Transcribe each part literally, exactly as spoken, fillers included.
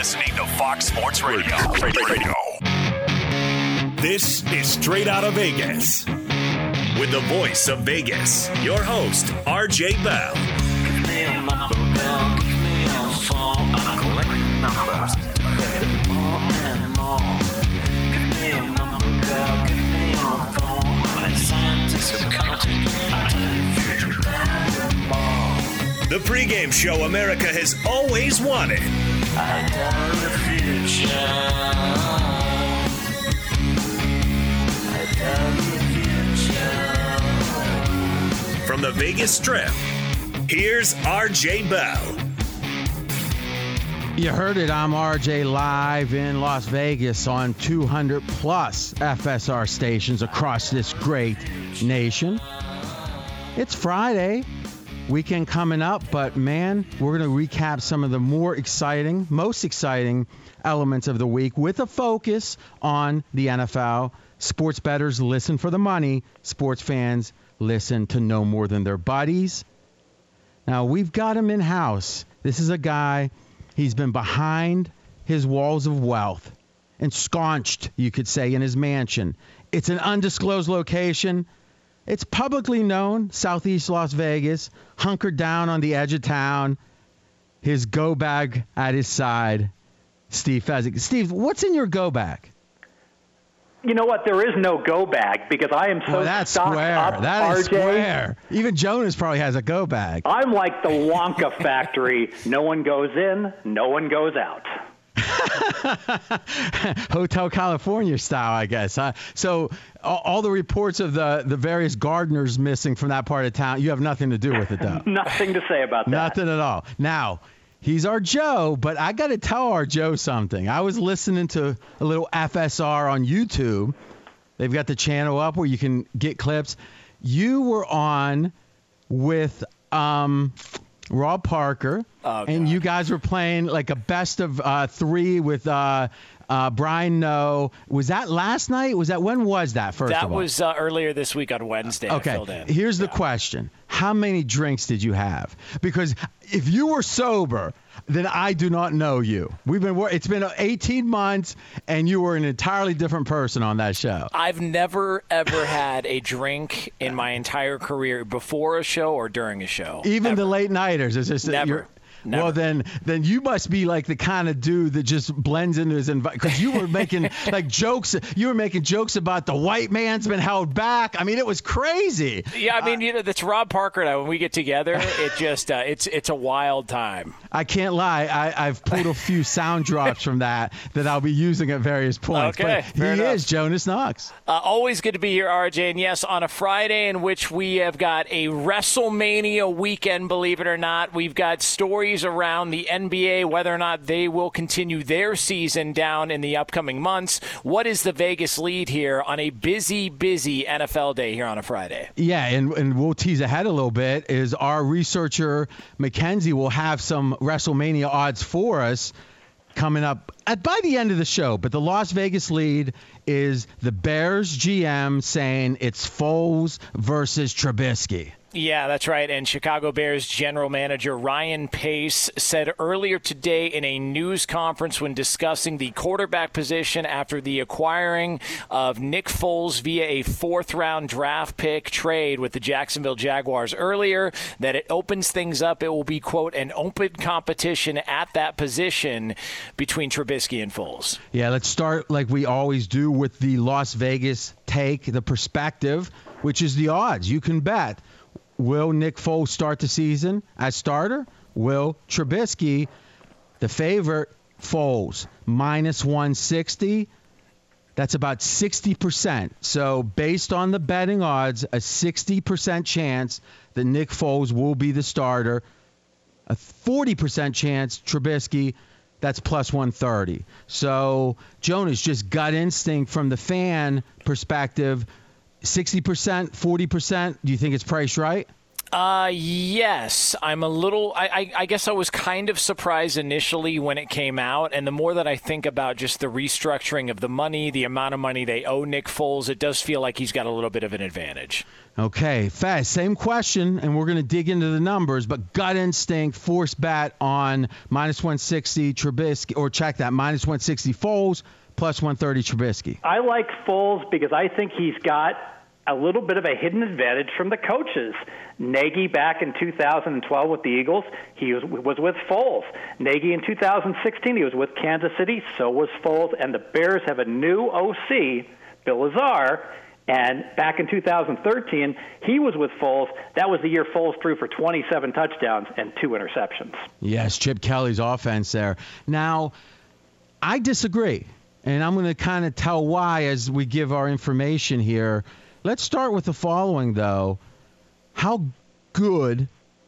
listening to Fox Sports Radio. Radio. This is Straight Out of Vegas. With the voice of Vegas, your host, R J Bell. Give me a number, girl. Give me a phone. I'm collecting numbers. More and more. Give me a number, girl. Give me a phone. I'm a scientist of counting. I future more. The pregame show America has always wanted. I tell the future. I tell the future. From the Vegas Strip, here's R J Bell. You heard it. I'm R J live in Las Vegas on two hundred plus F S R stations across this great nation. It's Friday. Weekend coming up, but man, we're going to recap some of the more exciting, most exciting elements of the week with a focus on the N F L. Sports bettors listen for the money. Sports fans listen to no more than their buddies. Now, we've got him in-house. This is a guy, he's been behind his walls of wealth, ensconced, you could say, in his mansion. It's an undisclosed location. It's publicly known, Southeast Las Vegas, hunkered down on the edge of town, his go bag at his side, Steve Fezzik. Steve, what's in your go bag? You know what? There is no go bag because I am so well, that's stocked square. up, That R J. is square. Even Jonas probably has a go bag. I'm like the Wonka factory. No one goes in, no one goes out. Hotel California style, I guess. Huh? So all, all the reports of the, the various gardeners missing from that part of town, you have nothing to do with it, though. Nothing to say about that. Nothing at all. Now, he's our Joe, but I got to tell our Joe something. I was listening to a little F S R on YouTube. They've got the channel up where you can get clips. You were on with um, Rob Parker, oh, and you guys were playing like a best of uh, three with uh, uh, Brian No. Was that last night? Was that when was that? First that of all, was uh, earlier this week on Wednesday. Okay, I filled in. here's yeah. the question: how many drinks did you have? Because if you were sober, then I do not know you. We've been it's been eighteen months, and you were an entirely different person on that show. I've never ever had a drink in my entire career before a show or during a show. Even Ever. the late nighters. It's just that Never. you're. Never. Well, then, then you must be like the kind of dude that just blends into his environment. Because you were making like jokes. You were making jokes about the white man's been held back. I mean, it was crazy. Yeah, I mean, uh, you know, that's Rob Parker and I. When we get together, it just uh, it's it's a wild time. I can't lie. I, I've pulled a few sound drops from that that I'll be using at various points. Okay, but fair he enough. is Jonas Knox. Uh, always good to be here, R J. And yes, on a Friday in which we have got a WrestleMania weekend, believe it or not, we've got stories around the N B A, whether or not they will continue their season down in the upcoming months. What is the Vegas lead here on a busy, busy N F L day here on a Friday? Yeah, and, and we'll tease ahead a little bit, is our researcher, Mackenzie, will have some WrestleMania odds for us coming up at by the end of the show. But the Las Vegas lead is the Bears G M saying it's Foles versus Trubisky. Yeah, that's right. And Chicago Bears general manager Ryan Pace said earlier today in a news conference when discussing the quarterback position after the acquiring of Nick Foles via a fourth-round draft pick trade with the Jacksonville Jaguars earlier, that it opens things up. It will be, quote, an open competition at that position between Trubisky and Foles. Yeah, let's start like we always do with the Las Vegas take, the perspective, which is the odds. You can bet. Will Nick Foles start the season as starter? Will Trubisky, the favorite, Foles, minus one sixty? That's about sixty percent. So based on the betting odds, a sixty percent chance that Nick Foles will be the starter. A forty percent chance Trubisky, that's plus one thirty. So Jonas, just gut instinct from the fan perspective, sixty percent, forty percent, do you think it's priced right? Uh, yes. I'm a little, I, I, I guess I was kind of surprised initially when it came out. And the more that I think about just the restructuring of the money, the amount of money they owe Nick Foles, it does feel like he's got a little bit of an advantage. Okay, Faz, same question, and we're going to dig into the numbers, but gut instinct, force bet on minus one sixty Trubisky, or check that, minus one sixty Foles, plus one thirty Trubisky. I like Foles because I think he's got a little bit of a hidden advantage from the coaches. Nagy back in two thousand twelve with the Eagles, he was, was with Foles. Nagy in two thousand sixteen, he was with Kansas City, so was Foles, and the Bears have a new O C, Bill Lazar. And back in two thousand thirteen, he was with Foles. That was the year Foles threw for twenty-seven touchdowns and two interceptions. Yes, Chip Kelly's offense there. Now, I disagree, and I'm going to kind of tell why as we give our information here. Let's start with the following, though. How good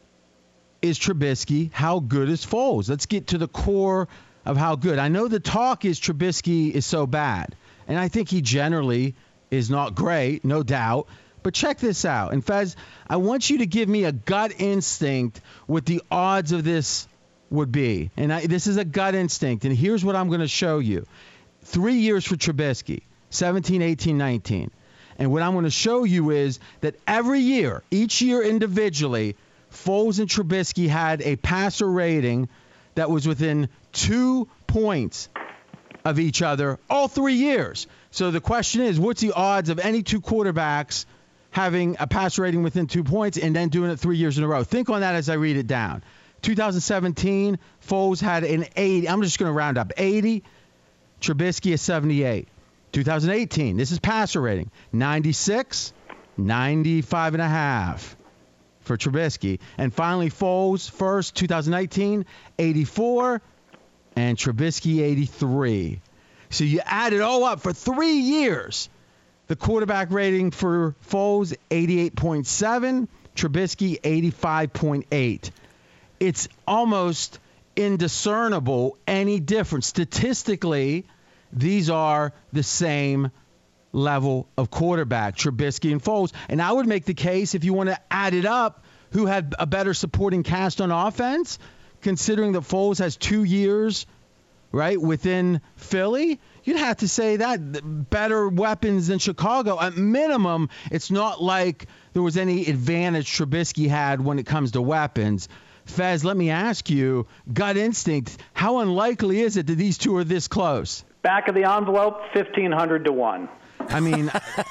is Trubisky? How good is Foles? Let's get to the core of how good. I know the talk is Trubisky is so bad, and I think he generally is not great, no doubt. But check this out. And Fez, I want you to give me a gut instinct what the odds of this would be. And I, this is a gut instinct. And here's what I'm going to show you. Three years for Trubisky, seventeen, eighteen, nineteen. And what I'm going to show you is that every year, each year individually, Foles and Trubisky had a passer rating that was within two points of each other all three years. So the question is, what's the odds of any two quarterbacks having a passer rating within two points and then doing it three years in a row? Think on that as I read it down. two thousand seventeen, Foles had an eighty. I'm just going to round up. eighty. Trubisky is seventy-eight. two thousand eighteen, this is passer rating. ninety-six, ninety-five and a half for Trubisky. And finally, Foles first, two thousand nineteen, eighty-four, and Trubisky eighty-three. So you add it all up for three years. The quarterback rating for Foles, eighty-eight point seven, Trubisky, eighty-five point eight. It's almost indiscernible any difference. Statistically, these are the same level of quarterback, Trubisky and Foles. And I would make the case, if you want to add it up, who had a better supporting cast on offense, considering that Foles has two years, right, within Philly, you'd have to say that better weapons than Chicago. At minimum, it's not like there was any advantage Trubisky had when it comes to weapons. Fez, let me ask you, gut instinct, how unlikely is it that these two are this close? Back of the envelope, fifteen hundred to one. I mean,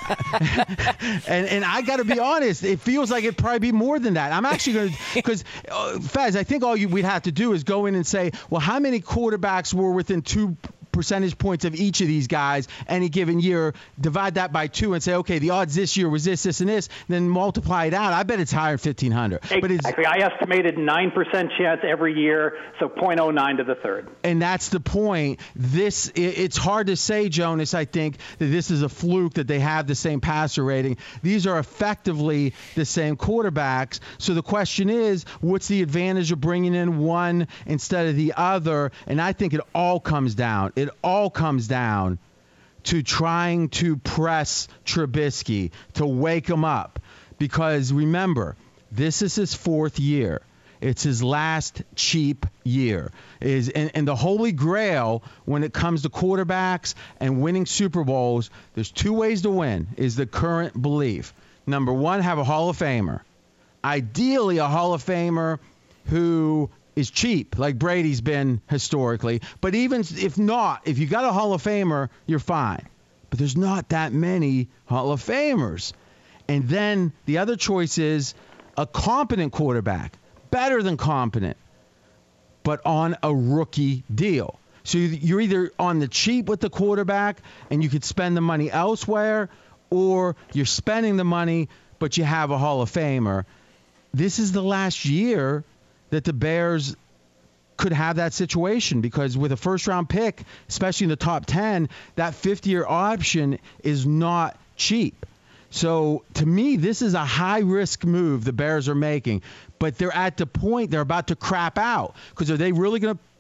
and and I got to be honest, it feels like it'd probably be more than that. I'm actually going to, because, uh, Fez, I think all you, we'd have to do is go in and say, well, how many quarterbacks were within two percentage points of each of these guys any given year, divide that by two and say, okay, the odds this year was this, this, and this, then multiply it out. I bet it's higher than fifteen hundred. Exactly. But it's, I estimated nine percent chance every year, so zero point zero nine to the third. And that's the point. This it, it's hard to say, Jonas, I think, that this is a fluke that they have the same passer rating. These are effectively the same quarterbacks. So the question is, what's the advantage of bringing in one instead of the other? And I think it all comes down. It all comes down to trying to press Trubisky, to wake him up. Because remember, this is his fourth year. It's his last cheap year. Is and, and the holy grail when it comes to quarterbacks and winning Super Bowls, there's two ways to win, is the current belief. Number one, have a Hall of Famer. Ideally, a Hall of Famer who is cheap, like Brady's been historically. But even if not, if you got a Hall of Famer, you're fine. But there's not that many Hall of Famers. And then the other choice is a competent quarterback, better than competent, but on a rookie deal. So you're either on the cheap with the quarterback and you could spend the money elsewhere, or you're spending the money, but you have a Hall of Famer. This is the last year that the Bears could have that situation, because with a first-round pick, especially in the top ten, that fifth-year option is not cheap. So, to me, this is a high-risk move the Bears are making. But they're at the point they're about to crap out. Because are they really going to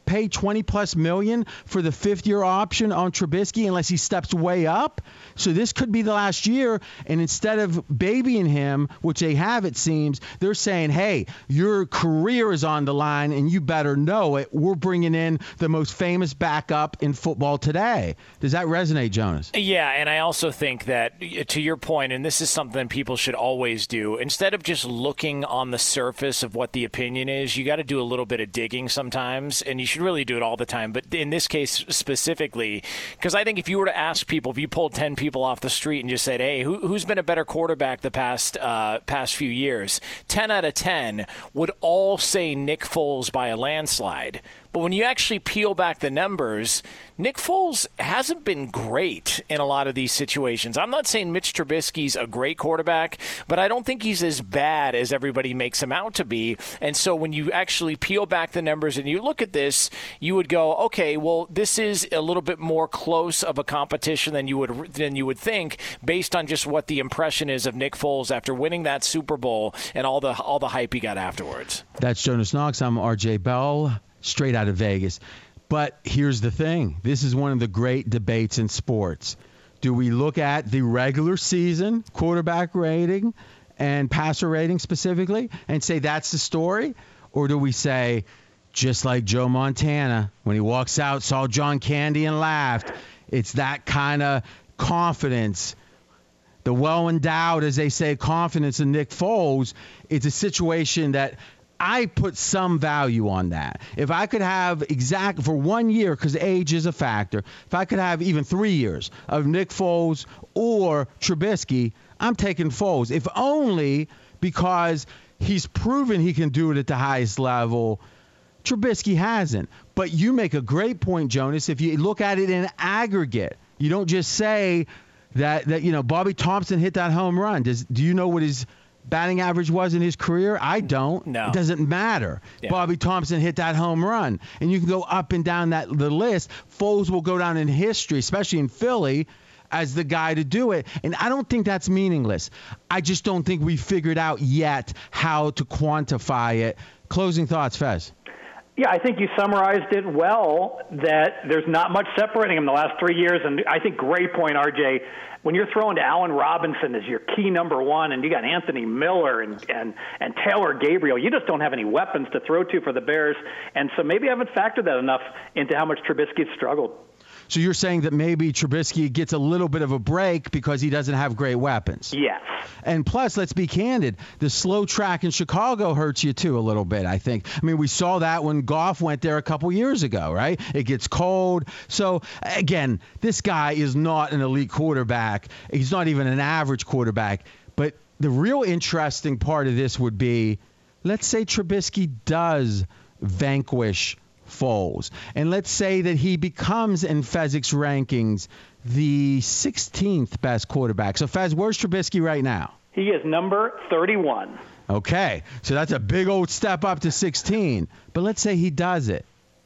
pay twenty plus million for the fifth year option on Trubisky unless he steps way up. So this could be the last year. And instead of babying him, which they have, it seems, they're saying, hey, your career is on the line and you better know it. We're bringing in the most famous backup in football today. Does that resonate, Jonas? Yeah, and I also think that, to your point, and this is something people should always do, instead of just looking on the surface of what the opinion is, you got to do a little bit of digging sometimes, and you should really do it all the time. But in this case specifically, because I think if you were to ask people, if you pulled ten people off the street and just said, hey, who, who's been a better quarterback the past uh, past few years, ten out of ten would all say Nick Foles by a landslide. But when you actually peel back the numbers, Nick Foles hasn't been great in a lot of these situations. I'm not saying Mitch Trubisky's a great quarterback, but I don't think he's as bad as everybody makes him out to be. And so when you actually peel back the numbers and you look at this, you would go, okay, well, this is a little bit more close of a competition than you would than you would think, based on just what the impression is of Nick Foles after winning that Super Bowl and all the all the hype he got afterwards. That's Jonas Knox. I'm R J Bell, straight out of Vegas. But here's the thing. This is one of the great debates in sports. Do we look at the regular season quarterback rating and passer rating specifically and say that's the story? Or do we say, just like Joe Montana, when he walks out, saw John Candy and laughed, it's that kind of confidence, the well-endowed, as they say, confidence in Nick Foles. It's a situation that I put some value on that. If I could have exact for one year, because age is a factor, if I could have even three years of Nick Foles or Trubisky, I'm taking Foles. If only because he's proven he can do it at the highest level. Trubisky hasn't. But you make a great point, Jonas. If you look at it in aggregate, you don't just say that, that you know, Bobby Thompson hit that home run. Does do you know what his batting average was in his career? I don't. No. It doesn't matter. Yeah. Bobby Thompson hit that home run. And you can go up and down that the list. Foles will go down in history, especially in Philly, as the guy to do it. And I don't think that's meaningless. I just don't think we figured out yet how to quantify it. Closing thoughts, Fez. Yeah, I think you summarized it well, that there's not much separating them the last three years. And I think great point, R J. When you're throwing to Allen Robinson as your key number one, and you got Anthony Miller and, and, and Taylor Gabriel, you just don't have any weapons to throw to for the Bears. And so maybe I haven't factored that enough into how much Trubisky's struggled. So you're saying that maybe Trubisky gets a little bit of a break because he doesn't have great weapons. Yes. And plus, let's be candid, the slow track in Chicago hurts you too a little bit, I think. I mean, we saw that when Goff went there a couple years ago, right? It gets cold. So, again, this guy is not an elite quarterback. He's not even an average quarterback. But the real interesting part of this would be, let's say Trubisky does vanquish Foles. And let's say that he becomes, in Fezzik's rankings, the sixteenth best quarterback. So, Fez, where's Trubisky right now? He is number thirty-one. Okay, so that's a big old step up to sixteen. But let's say he does it.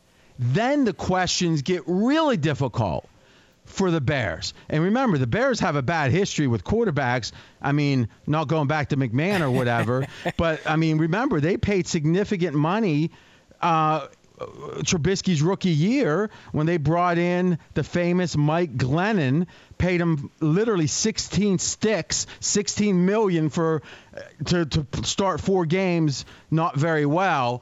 Then the questions get really difficult for the Bears. And remember, the Bears have a bad history with quarterbacks. I mean, not going back to McMahon or whatever. But, I mean, remember, they paid significant money uh Trubisky's rookie year when they brought in the famous Mike Glennon, paid him literally sixteen sticks, sixteen million for to, to start four games not very well.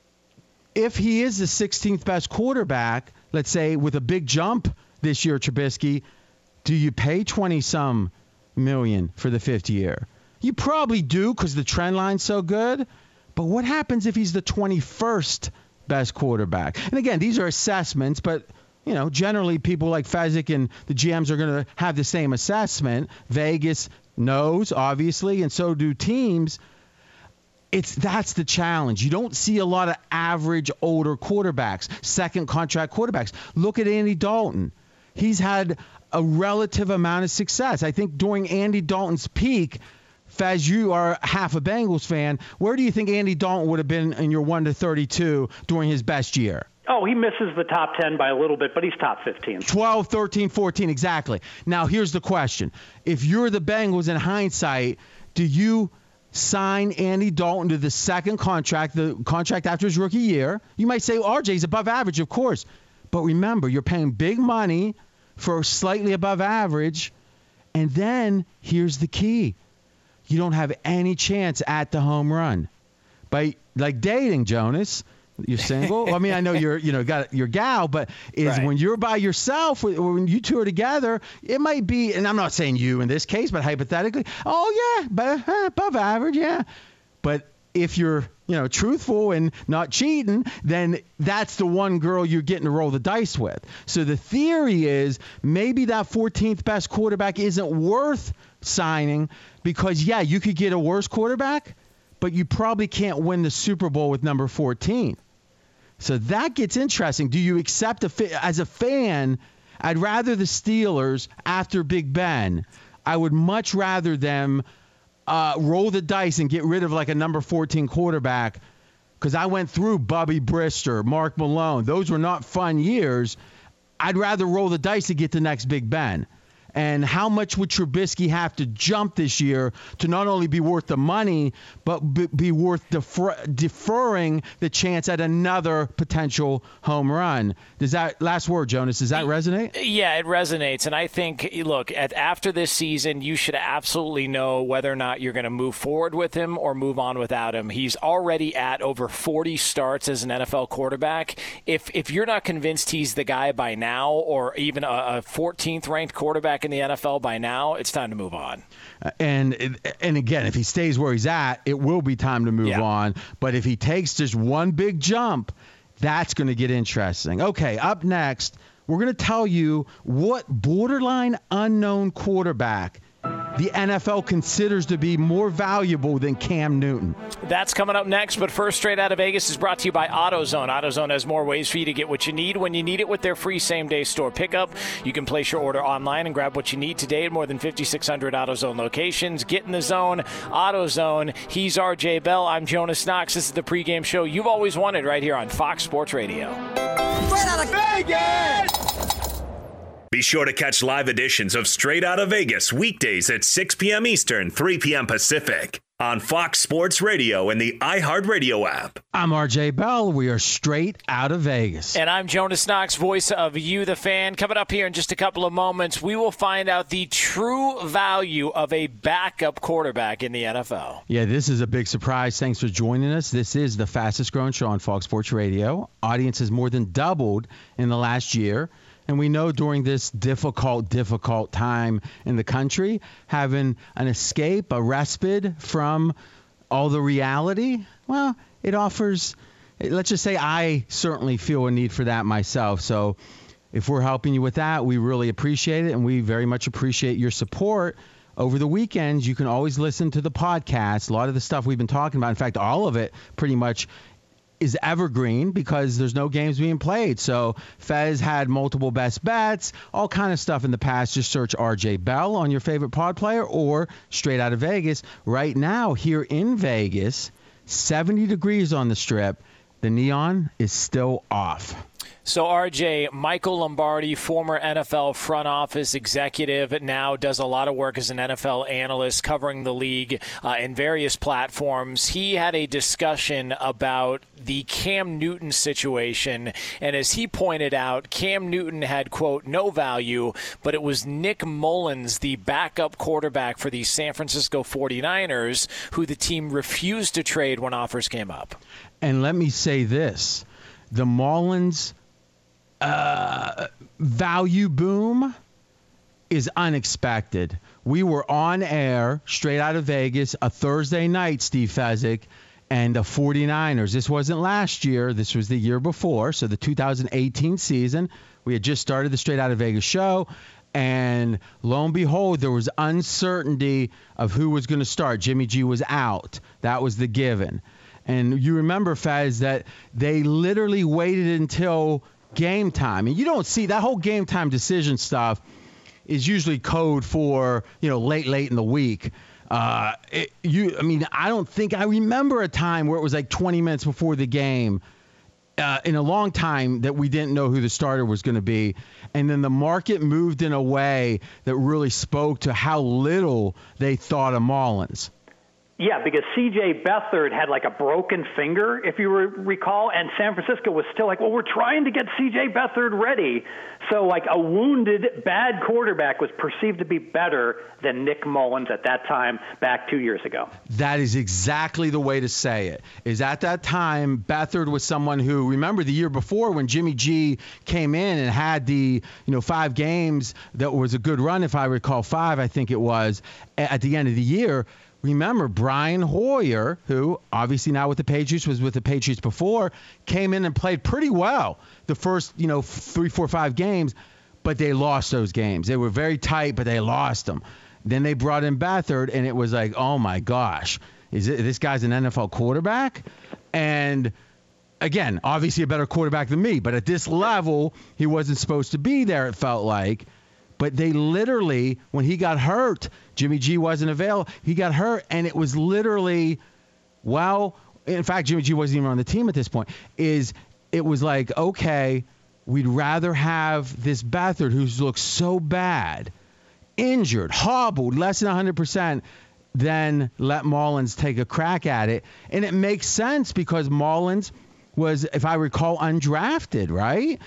If he is the sixteenth best quarterback, let's say with a big jump this year, Trubisky, do you pay twenty some million for the fifth year? You probably do because the trend line's so good. But what happens if he's the twenty-first best quarterback? And again, these are assessments, but you know, generally people like Fezzik and the G Ms are going to have the same assessment. Vegas knows, obviously, and so do teams. It's that's the challenge. You don't see a lot of average older quarterbacks, second contract quarterbacks. Look at Andy Dalton. He's had a relative amount of success. I think during Andy Dalton's peak, Faz, you are half a Bengals fan. Where do you think Andy Dalton would have been in your one to thirty-two during his best year? Oh, he misses the top ten by a little bit, but he's top fifteen. twelve, thirteen, fourteen, exactly. Now, here's the question. If you're the Bengals in hindsight, do you sign Andy Dalton to the second contract, the contract after his rookie year. You might say, R J's above average, of course. But remember, you're paying big money for slightly above average. And then here's the key. You don't have any chance at the home run. By like dating, Jonas, you're single. I mean, I know you're, you know, got your gal, but is Right. when you're by yourself, or when you two are together, it might be, and I'm not saying you in this case, but hypothetically, oh yeah, but uh, above average, yeah. But if you're, you know, truthful and not cheating, then that's the one girl you're getting to roll the dice with. So the theory is maybe that fourteenth best quarterback isn't worth signing because, yeah, you could get a worse quarterback, but you probably can't win the Super Bowl with number fourteen. So that gets interesting. Do you accept a fa- as a fan? I'd rather the Steelers after Big Ben. I would much rather them uh, roll the dice and get rid of like a number fourteen quarterback, because I went through Bubby Brister, Mark Malone. Those were not fun years. I'd rather roll the dice to get the next Big Ben. And how much would Trubisky have to jump this year to not only be worth the money, but be, be worth defer, deferring the chance at another potential home run? Does that, last word, Jonas, does that resonate? Yeah, it resonates. And I think, look, at, after this season, you should absolutely know whether or not you're going to move forward with him or move on without him. He's already at over forty starts as an N F L quarterback. If if you're not convinced he's the guy by now, or even a, a fourteenth ranked quarterback in the N F L by now, it's time to move on. And and again, if he stays where he's at, it will be time to move Yeah. on. But if he takes just one big jump, that's going to get interesting. Okay, up next, we're going to tell you what borderline unknown quarterback the N F L considers to be more valuable than Cam Newton. That's coming up next, but first, Straight Out of Vegas is brought to you by AutoZone. AutoZone has more ways for you to get what you need when you need it with their free same-day store pickup. You can place your order online and grab what you need today at more than fifty-six hundred AutoZone locations. Get in the zone. AutoZone. He's R J Bell. I'm Jonas Knox. This is the pregame show you've always wanted right here on Fox Sports Radio. Straight out of Vegas! Be sure to catch live editions of Straight Out of Vegas weekdays at six p.m. Eastern, three p.m. Pacific on Fox Sports Radio and the iHeartRadio app. I'm R J Bell. We are Straight Out of Vegas. And I'm Jonas Knox, voice of You, the Fan. Coming up here in just a couple of moments, we will find out the true value of a backup quarterback in the N F L. Yeah, this is a big surprise. Thanks for joining us. This is the fastest growing show on Fox Sports Radio. Audience has more than doubled in the last year. And we know during this difficult, difficult time in the country, having an escape, a respite from all the reality, well, it offers, let's just say I certainly feel a need for that myself. So if we're helping you with that, we really appreciate it. And we very much appreciate your support. Over the weekends, you can always listen to the podcast. A lot of the stuff we've been talking about, in fact, all of it pretty much is evergreen because there's no games being played. So Fez had multiple best bets, all kind of stuff in the past. Just search R J Bell on your favorite pod player or Straight Out of Vegas. Right now here in Vegas, seventy degrees on the Strip. The neon is still off. So, R J, Michael Lombardi, former N F L front office executive, now does a lot of work as an N F L analyst covering the league uh, in various platforms. He had a discussion about the Cam Newton situation, and as he pointed out, Cam Newton had, quote, no value, but it was Nick Mullins, the backup quarterback for the San Francisco forty-niners, who the team refused to trade when offers came up. And let me say this. The Mullins uh, value boom is unexpected. We were on air, Straight Out of Vegas, a Thursday night, Steve Fezzik, and the forty-niners. This wasn't last year. This was the year before, so the two thousand eighteen season. We had just started the Straight Out of Vegas show, and lo and behold, there was uncertainty of who was going to start. Jimmy G was out. That was the given. And you remember, Faz, that they literally waited until game time. And you don't see that whole game time decision stuff is usually code for, you know, late, late in the week. Uh, it, you, I mean, I don't think I remember a time where it was like twenty minutes before the game uh, in a long time that we didn't know who the starter was going to be. And then the market moved in a way that really spoke to how little they thought of Mullins. Yeah, because C J Beathard had like a broken finger, if you recall, and San Francisco was still like, well, we're trying to get C J Beathard ready. So like a wounded, bad quarterback was perceived to be better than Nick Mullins at that time back two years ago. That is exactly the way to say it. Is at that time, Beathard was someone who, remember the year before when Jimmy G came in and had the, you know, five games that was a good run, if I recall, five, I think it was, at the end of the year. Remember, Brian Hoyer, who obviously now with the Patriots, was with the Patriots before, came in and played pretty well the first, you know, three, four, five games, but they lost those games. They were very tight, but they lost them. Then they brought in Beathard, and it was like, oh, my gosh, is it, this guy's an N F L quarterback? And, again, obviously a better quarterback than me, but at this level, he wasn't supposed to be there, it felt like. But they literally, when he got hurt, Jimmy G wasn't available. He got hurt, and it was literally, well, in fact, Jimmy G wasn't even on the team at this point, is it was like, okay, we'd rather have this Beathard who looks so bad, injured, hobbled, less than one hundred percent, than let Mullins take a crack at it. And it makes sense because Mullins was, if I recall, undrafted, right?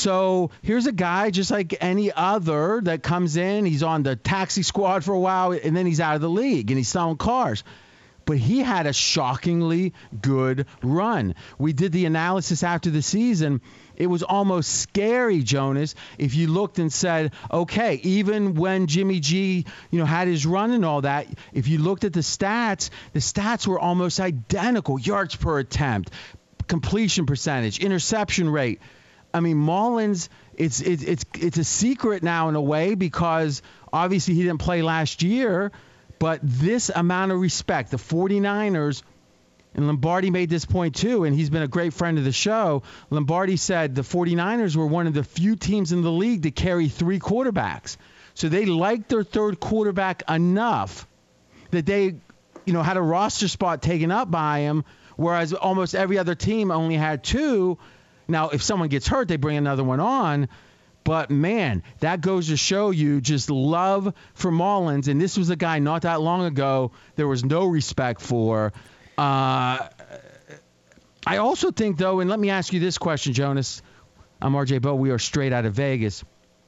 So here's a guy just like any other that comes in. He's on the taxi squad for a while, and then he's out of the league, and he's selling cars. But he had a shockingly good run. We did the analysis after the season. It was almost scary, Jonas, if you looked and said, okay, even when Jimmy G, you know, had his run and all that, if you looked at the stats, the stats were almost identical. Yards per attempt, completion percentage, interception rate. I mean, Mullins, it's it's it's it's a secret now in a way because obviously he didn't play last year, but this amount of respect, the 49ers, and Lombardi made this point too, and he's been a great friend of the show. Lombardi said the 49ers were one of the few teams in the league to carry three quarterbacks. So they liked their third quarterback enough that they, you know, had a roster spot taken up by him, whereas almost every other team only had two. Now, if someone gets hurt, they bring another one on. But, man, that goes to show you just love for Mullins. And this was a guy not that long ago there was no respect for. Uh, I also think, though, and let me ask you this question, Jonas. I'm R J Bowe. We are straight out of Vegas.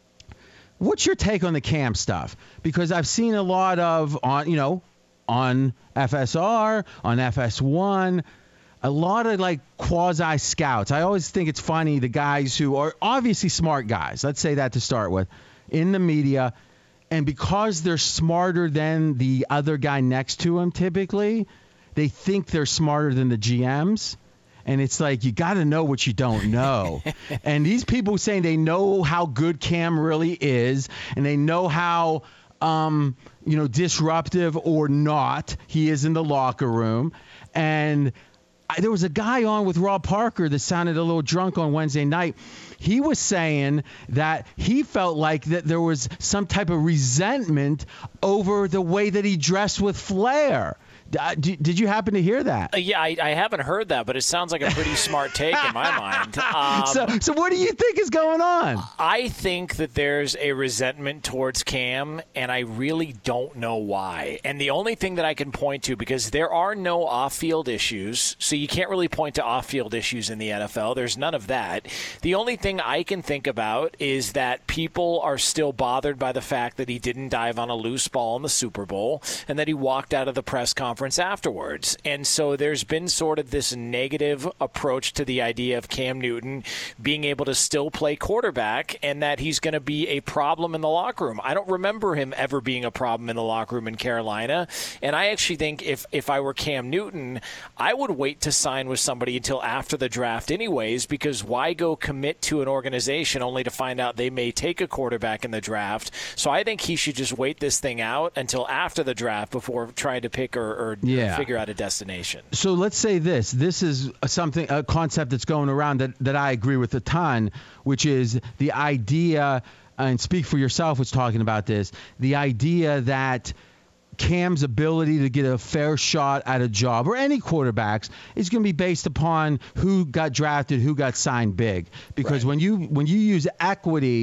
What's your take on the Cam stuff? Because I've seen a lot of, on you know, on F S R, on F S one, a lot of like quasi scouts. I always think it's funny, the guys who are obviously smart guys, let's say that to start with, in the media, and because they're smarter than the other guy next to him typically, they think they're smarter than the G Ms. And it's like, you got to know what you don't know. And these people saying they know how good Cam really is, and they know how um, you know, disruptive or not he is in the locker room. And I, there was a guy on with Rob Parker that sounded a little drunk on Wednesday night. He was saying that he felt like that there was some type of resentment over the way that he dressed with Flair. Uh, did, did you happen to hear that? Uh, yeah, I, I haven't heard that, but it sounds like a pretty smart take in my mind. Um, so, so what do you think is going on? I think that there's a resentment towards Cam, and I really don't know why. And the only thing that I can point to, because there are no off-field issues, so you can't really point to off-field issues in the N F L. There's none of that. The only thing I can think about is that people are still bothered by the fact that he didn't dive on a loose ball in the Super Bowl and that he walked out of the press conference afterwards. And so there's been sort of this negative approach to the idea of Cam Newton being able to still play quarterback and that he's going to be a problem in the locker room. I don't remember him ever being a problem in the locker room in Carolina. And I actually think if, if I were Cam Newton, I would wait to sign with somebody until after the draft anyways, because why go commit to an organization only to find out they may take a quarterback in the draft? So I think he should just wait this thing out until after the draft before trying to pick or, or Yeah. figure out a destination. So let's say this. This is something, a concept that's going around that, that I agree with a ton, which is the idea, and Speak for Yourself was talking about this, the idea that Cam's ability to get a fair shot at a job, or any quarterbacks, is going to be based upon who got drafted, who got signed big. Because right. when you when you use equity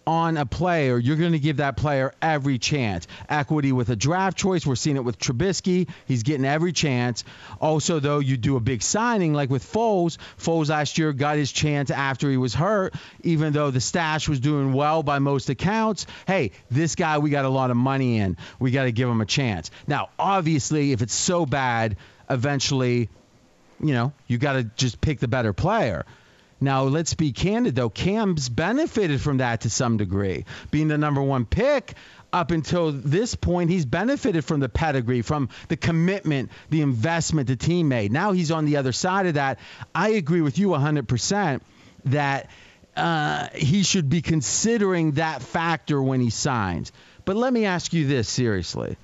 on a player, you're going to give that player every chance. Equity with a draft choice. We're seeing it with Trubisky. He's getting every chance. Also, though, you do a big signing like with Foles. Foles last year got his chance after he was hurt, even though the stash was doing well by most accounts. Hey, this guy, we got a lot of money in. We got to give him a chance. Now, obviously, if it's so bad, eventually, you know, you got to just pick the better player. Now, let's be candid, though. Cam's benefited from that to some degree. Being the number one pick, up until this point, he's benefited from the pedigree, from the commitment, the investment the team made. Now he's on the other side of that. I agree with you one hundred percent that uh, he should be considering that factor when he signs. But let me ask you this seriously.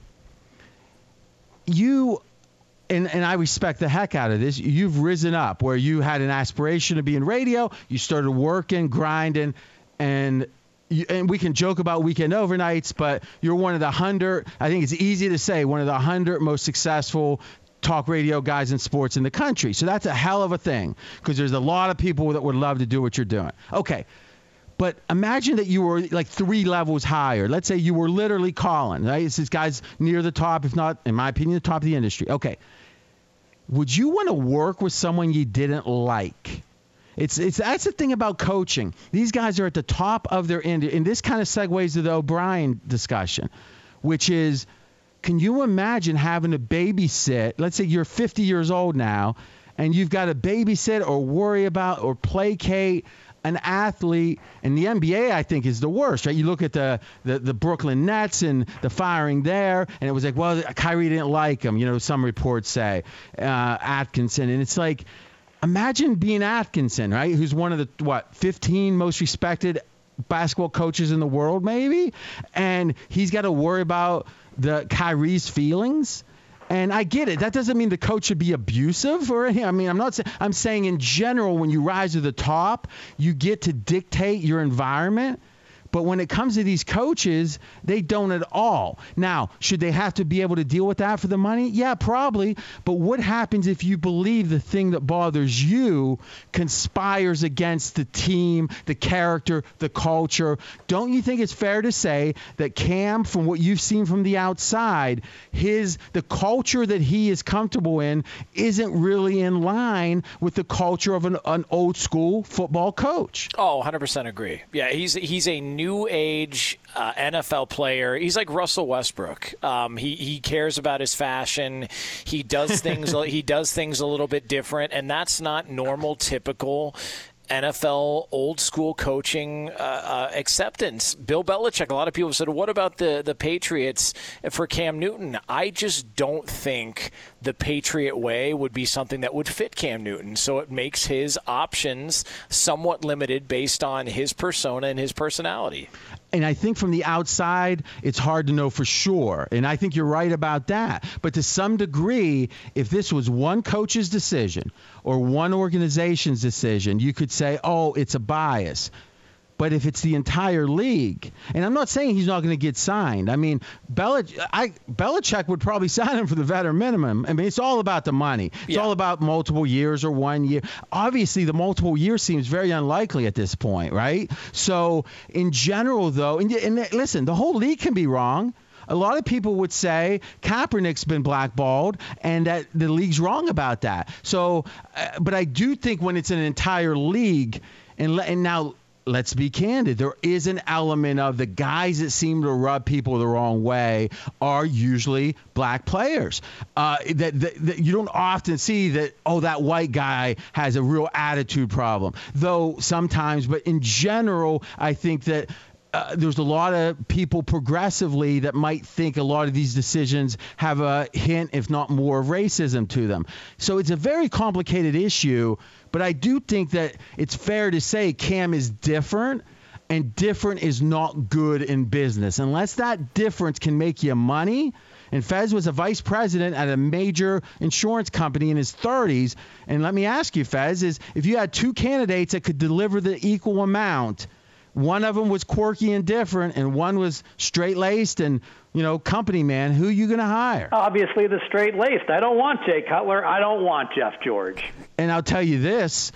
You... And, and I respect the heck out of this. You've risen up where you had an aspiration to be in radio. You started working, grinding, and you, and we can joke about weekend overnights, but you're one of the hundred. I think it's easy to say one of the hundred most successful talk radio guys in sports in the country. So that's a hell of a thing because there's a lot of people that would love to do what you're doing. Okay. But imagine that you were like three levels higher. Let's say you were literally calling, right? This guy's near the top, if not, in my opinion, the top of the industry. Okay. Would you want to work with someone you didn't like? It's it's that's the thing about coaching. These guys are at the top of their end. And this kind of segues to the O'Brien discussion, which is, can you imagine having to babysit? Let's say you're fifty years old now, and you've got to babysit or worry about or placate an athlete, and the N B A, I think, is the worst, right? You look at the, the, the Brooklyn Nets and the firing there, and it was like, well, Kyrie didn't like him, you know, some reports say, uh, Atkinson. And it's like, imagine being Atkinson, right, who's one of the, what, fifteen most respected basketball coaches in the world, maybe? And he's got to worry about the Kyrie's feelings. And I get it. That doesn't mean the coach should be abusive or anything. I mean, I'm not saying, I'm saying in general, when you rise to the top, you get to dictate your environment. But when it comes to these coaches, they don't at all. Now, should they have to be able to deal with that for the money? Yeah, probably. But what happens if you believe the thing that bothers you conspires against the team, the character, the culture? Don't you think it's fair to say that Cam, from what you've seen from the outside, his the culture that he is comfortable in isn't really in line with the culture of an, an old school football coach? Oh, one hundred percent agree. Yeah, he's he's a new age uh, N F L player. He's like Russell Westbrook. Um, he he cares about his fashion. He does things. he does things a little bit different, and that's not normal, typical N F L old school coaching uh, uh, acceptance. Bill Belichick, a lot of people said, what about the, the Patriots for Cam Newton? I just don't think the Patriot way would be something that would fit Cam Newton. So it makes his options somewhat limited based on his persona and his personality. And I think from the outside, it's hard to know for sure. And I think you're right about that. But to some degree, if this was one coach's decision or one organization's decision, you could say, oh, it's a bias. But if it's the entire league, and I'm not saying he's not going to get signed. I mean, Belich- I, Belichick would probably sign him for the veteran minimum. I mean, it's all about the money. It's yeah. all about multiple years or one year. Obviously, the multiple years seems very unlikely at this point, right? So in general, though, and, and listen, the whole league can be wrong. A lot of people would say Kaepernick's been blackballed and that the league's wrong about that. So, uh, but I do think when it's an entire league, and, and now – let's be candid. There is an element of the guys that seem to rub people the wrong way are usually black players. Uh, that, that, that you don't often see that, oh, that white guy has a real attitude problem. Though sometimes, but in general, I think that Uh, there's a lot of people progressively that might think a lot of these decisions have a hint, if not more, of racism to them. So it's a very complicated issue, but I do think that it's fair to say Cam is different, and different is not good in business. Unless that difference can make you money. And Fez was a vice president at a major insurance company in his thirties. And let me ask you, Fez, is if you had two candidates that could deliver the equal amount, one of them was quirky and different, and one was straight-laced and, you know, company man, who are you going to hire? Obviously the straight-laced. I don't want Jay Cutler. I don't want Jeff George. And I'll tell you this.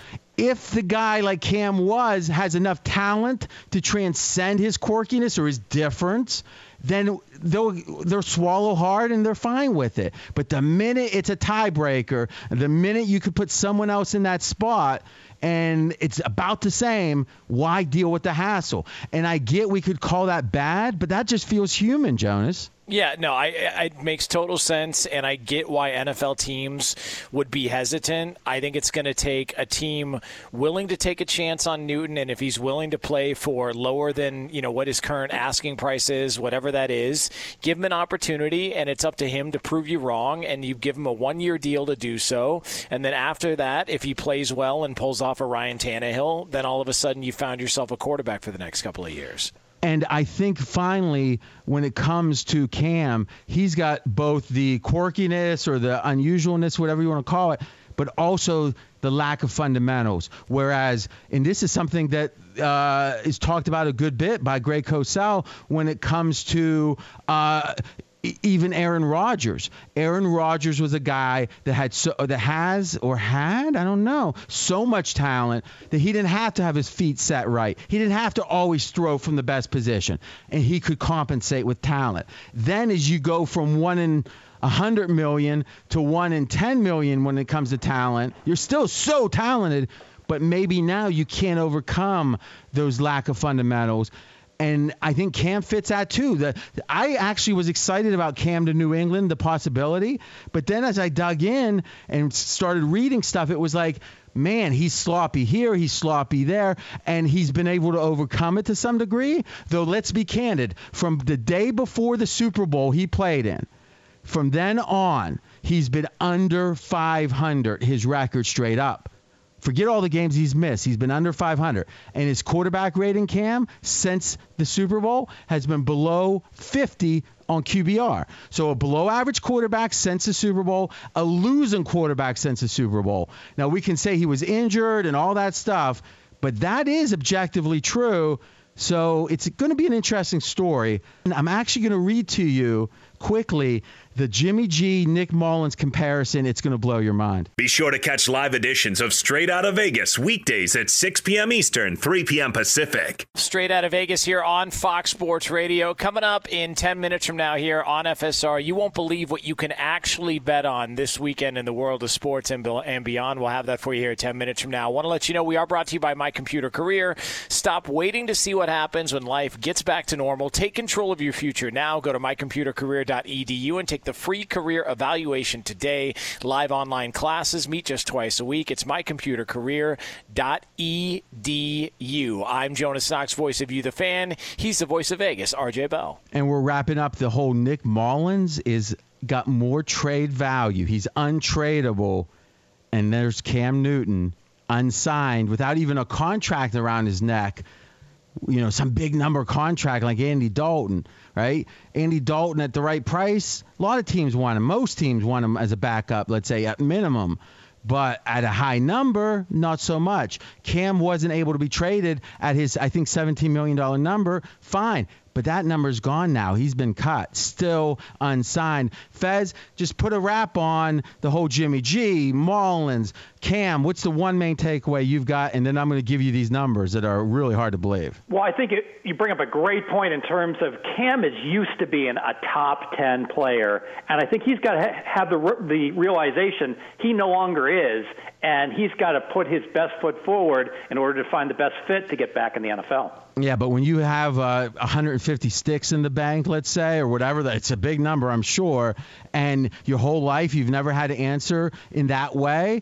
if the guy like Cam was has enough talent to transcend his quirkiness or his difference, then they'll they'll swallow hard and they're fine with it. But the minute it's a tiebreaker, the minute you could put someone else in that spot and it's about the same, why deal with the hassle? And I get we could call that bad, but that just feels human, Jonas. Yeah, no, I, I, it makes total sense, and I get why N F L teams would be hesitant. I think it's going to take a team willing to take a chance on Newton, and if he's willing to play for lower than, you know, what his current asking price is, whatever that is, give him an opportunity, and it's up to him to prove you wrong, and you give him a one-year deal to do so. And then after that, if he plays well and pulls off a Ryan Tannehill, then all of a sudden you found yourself a quarterback for the next couple of years. And I think finally, when it comes to Cam, he's got both the quirkiness or the unusualness, whatever you want to call it, but also the lack of fundamentals. Whereas, and this is something that uh, is talked about a good bit by Greg Cosell when it comes to uh, even Aaron Rodgers. Aaron Rodgers was a guy that had so that has or had, I don't know, so much talent that he didn't have to have his feet set right. He didn't have to always throw from the best position, and he could compensate with talent. Then as you go from one in one hundred million to one in ten million when it comes to talent, you're still so talented, but maybe now you can't overcome those lack of fundamentals. And I think Cam fits that too. The, I actually was excited about Cam to New England, the possibility. But then as I dug in and started reading stuff, it was like, man, he's sloppy here, he's sloppy there, and he's been able to overcome it to some degree. Though let's be candid, from the day before the Super Bowl he played in, from then on, he's been under five hundred, his record straight up. Forget all the games he's missed. He's been under five hundred. And his quarterback rating, Cam, since the Super Bowl has been below fifty on Q B R. So a below average quarterback since the Super Bowl, a losing quarterback since the Super Bowl. Now, we can say he was injured and all that stuff, but that is objectively true. So it's going to be an interesting story. And I'm actually going to read to you quickly the Jimmy G, Nick Mullins comparison. It's going to blow your mind. Be sure to catch live editions of Straight Outta Vegas weekdays at six p.m. Eastern, three p.m. Pacific. Straight Outta Vegas here on Fox Sports Radio. Coming up in ten minutes from now here on F S R, you won't believe what you can actually bet on this weekend in the world of sports and beyond. We'll have that for you here ten minutes from now. I want to let you know we are brought to you by My Computer Career. Stop waiting to see what happens when life gets back to normal. Take control of your future now. Go to my computer career dot e d u and take the free career evaluation today. Live online classes meet just twice a week. It's my computer career dot e d u. I'm Jonas Knox, voice of You, the fan. He's the voice of Vegas, R J Bell. And we're wrapping up the whole Nick Mullins is got more trade value. He's untradeable. And there's Cam Newton, unsigned, without even a contract around his neck. You know, some big number contract like Andy Dalton, right? Andy Dalton at the right price. A lot of teams want him. Most teams want him as a backup, let's say, at minimum. But at a high number, not so much. Cam wasn't able to be traded at his, I think, seventeen million dollars number. Fine. But that number's gone now. He's been cut. Still unsigned. Fez, just put a wrap on the whole Jimmy G, Mullins, Cam. What's the one main takeaway you've got? And then I'm going to give you these numbers that are really hard to believe. Well, I think it, you bring up a great point in terms of Cam is used to being a top ten player. And I think he's got to ha- have the, the realization he no longer is. And he's got to put his best foot forward in order to find the best fit to get back in the N F L. Yeah, but when you have uh, one hundred fifty sticks in the bank, let's say, or whatever, it's a big number, I'm sure, and your whole life you've never had to answer in that way,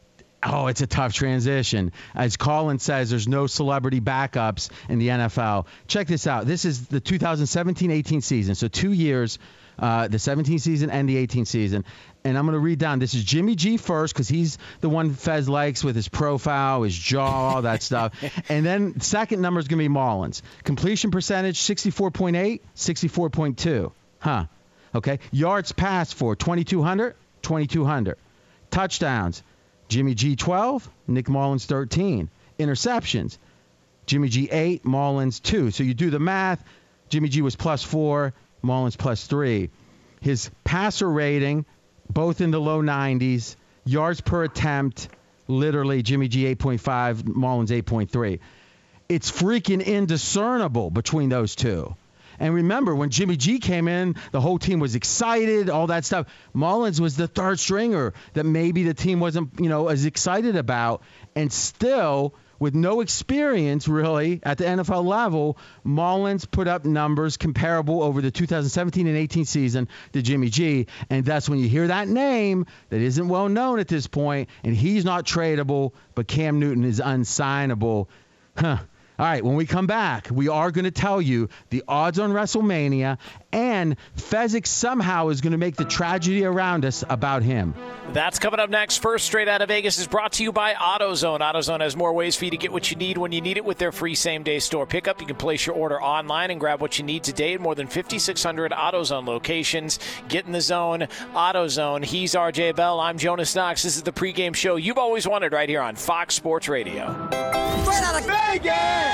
oh, it's a tough transition. As Colin says, there's no celebrity backups in the N F L. Check this out. This is the two thousand seventeen eighteen season, so two years, uh, the seventeen season and the eighteen season. And I'm going to read down. This is Jimmy G first because he's the one Fez likes with his profile, his jaw, all that stuff. And then second number is going to be Mullins. Completion percentage, sixty-four point eight, sixty-four point two. Huh. Okay. Yards passed for, twenty-two hundred, twenty-two hundred. Touchdowns, Jimmy G twelve, Nick Mullins thirteen. Interceptions, Jimmy G eight, Mullins two. So you do the math. Jimmy G was plus four, Mullins plus three. His passer rating, both in the low nineties. Yards per attempt, Literally, Jimmy G eight point five, Mullins eight point three. It's freaking indiscernible between those two. And remember, when Jimmy G came in, the whole team was excited, all that stuff. Mullins was the third stringer that maybe the team wasn't, you know, as excited about. And still, with no experience really at the N F L level, Mullins put up numbers comparable over the two thousand seventeen and eighteen season to Jimmy G. And that's when you hear that name that isn't well known at this point, and he's not tradable, but Cam Newton is unsignable. Huh. All right, when we come back, we are going to tell you the odds on WrestleMania, and Fezzik somehow is going to make the tragedy around us about him. That's coming up next. First Straight Out of Vegas is brought to you by AutoZone. AutoZone has more ways for you to get what you need when you need it with their free same-day store pickup. You can place your order online and grab what you need today at more than fifty-six hundred AutoZone locations. Get in the zone, AutoZone. He's R J Bell. I'm Jonas Knox. This is the pregame show you've always wanted right here on Fox Sports Radio. Straight Out of Vegas!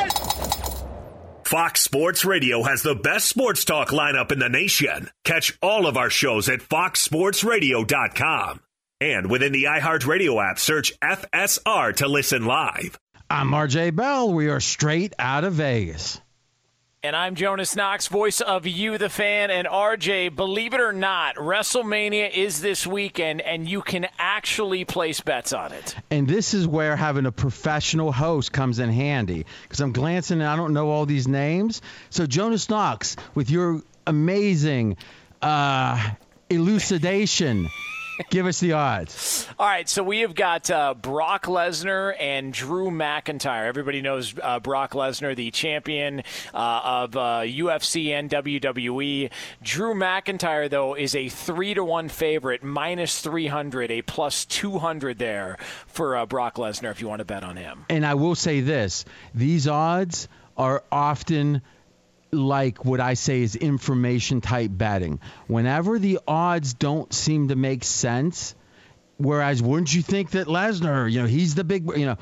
Fox Sports Radio has the best sports talk lineup in the nation. Catch all of our shows at fox sports radio dot com. And within the iHeartRadio app, search F S R to listen live. I'm R J Bell. We are straight out of Vegas. And I'm Jonas Knox, voice of You, the Fan. And R J, believe it or not, WrestleMania is this weekend, and you can actually place bets on it. And this is where having a professional host comes in handy, because I'm glancing and I don't know all these names. So Jonas Knox, with your amazing uh, elucidation, give us the odds. All right, so we have got uh, Brock Lesnar and Drew McIntyre. Everybody knows uh, Brock Lesnar, the champion uh, of uh, U F C and W W E. Drew McIntyre, though, is a three to one favorite, minus three hundred, a plus two hundred there for uh, Brock Lesnar if you want to bet on him. And I will say this, these odds are often like what I say is information type betting. Whenever the odds don't seem to make sense, whereas wouldn't you think that Lesnar, you know, he's the big, you know,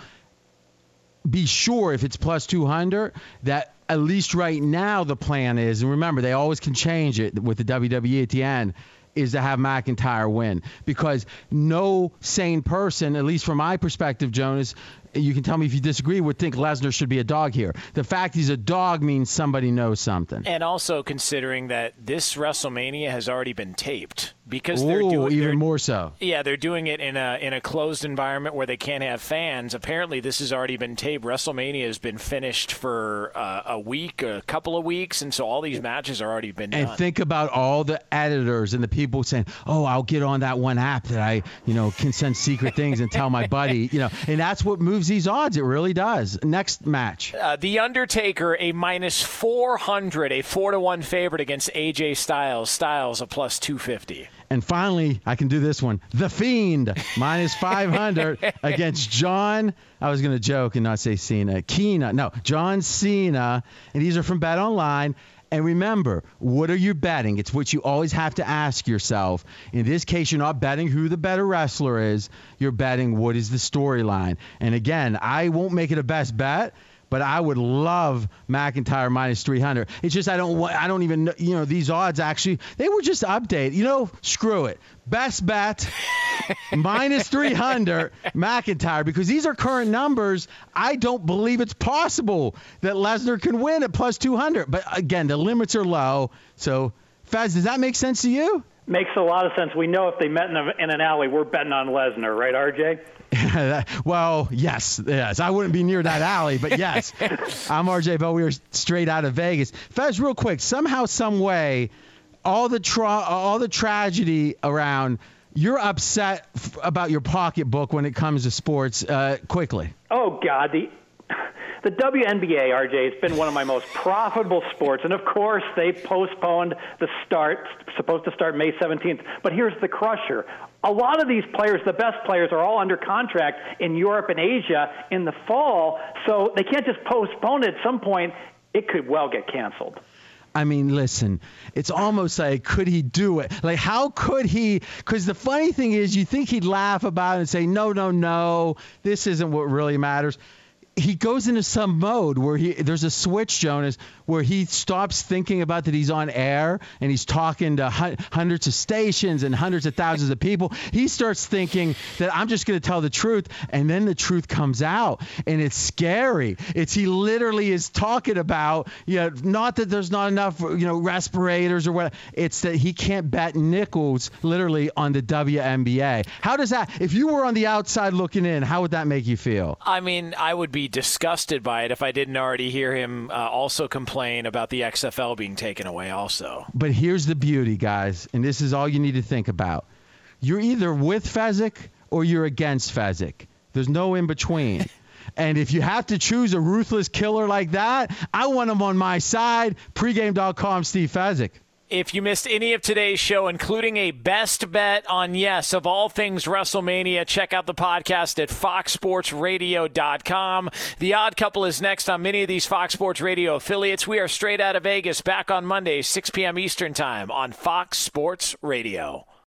be sure if it's plus two hundred that at least right now the plan is, and remember they always can change it with the W W E at the end, is to have McIntyre win, because no sane person, at least from my perspective, Jonas, you can tell me if you disagree, would think Lesnar should be a dog here. The fact he's a dog means somebody knows something. And also considering that this WrestleMania has already been taped. Because Ooh, they're doing even they're, more so. Yeah, they're doing it in a in a closed environment where they can't have fans. Apparently, this has already been taped. WrestleMania has been finished for uh, a week, a couple of weeks, and so all these matches have already been done. And think about all the editors and the people saying, "Oh, I'll get on that one app that I, you know, can send secret things and tell my buddy," you know. And that's what moves these odds. It really does. Next match, uh, The Undertaker, a minus four hundred, a four to one favorite against A J Styles. Styles a plus two fifty. And finally, I can do this one. The Fiend, minus five hundred against John. I was going to joke and not say Cena. Cena. No, John Cena. And these are from Bet Online. And remember, what are you betting? It's what you always have to ask yourself. In this case, you're not betting who the better wrestler is. You're betting what is the storyline. And again, I won't make it a best bet, but I would love McIntyre minus three hundred. It's just I don't I don't even know, you know, these odds actually, they were just updated. You know, screw it. Best bet, minus three hundred, McIntyre, because these are current numbers. I don't believe it's possible that Lesnar can win at plus two hundred. But again, the limits are low. So, Fez, does that make sense to you? Makes a lot of sense. We know if they met in, a, in an alley, we're betting on Lesnar, right, R J? Well, yes, yes. I wouldn't be near that alley, but yes. I'm R J Bell. We are straight out of Vegas. Fez, real quick, somehow, some way, all the tra- all the tragedy around, you're upset f- about your pocketbook when it comes to sports. Uh, quickly. Oh, God. The The W N B A, R J, has been one of my most profitable sports. And, of course, they postponed the start, supposed to start May seventeenth. But here's the crusher. A lot of these players, the best players, are all under contract in Europe and Asia in the fall, so they can't just postpone it. At some point, it could well get canceled. I mean, listen, it's almost like, could he do it? Like, how could he? Because the funny thing is, you think he'd laugh about it and say, no, no, no, this isn't what really matters. he goes into some mode where he there's a switch, Jonas, where he stops thinking about that he's on air and he's talking to hu- hundreds of stations and hundreds of thousands of people. He starts thinking that I'm just going to tell the truth, and then the truth comes out, and it's scary. It's he literally is talking about, you know, not that there's not enough, you know, respirators or what. It's that he can't bet nickels literally on the W N B A. How does that, if you were on the outside looking in, how would that make you feel? I mean, I would be disgusted by it if I didn't already hear him uh, also complain about the X F L being taken away also. But here's the beauty, guys, and this is all you need to think about. You're either with Fezzik or you're against Fezzik. There's no in between. And if you have to choose a ruthless killer like that, I want him on my side. Pregame dot com, Steve Fezzik. If you missed any of today's show, including a best bet on, yes, of all things WrestleMania, check out the podcast at fox sports radio dot com. The Odd Couple is next on many of these Fox Sports Radio affiliates. We are straight out of Vegas, back on Monday, six p.m. Eastern Time on Fox Sports Radio.